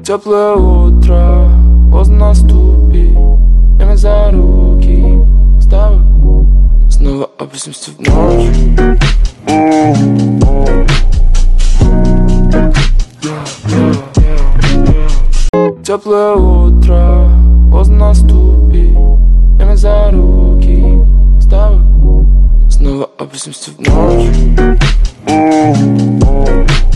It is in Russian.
Теплое утро, поздно наступит. Время за руки, с тобой снова опустимся в ночь. Теплое утро, поздно наступит. Время за руки, с тобой снова опустимся в ночь.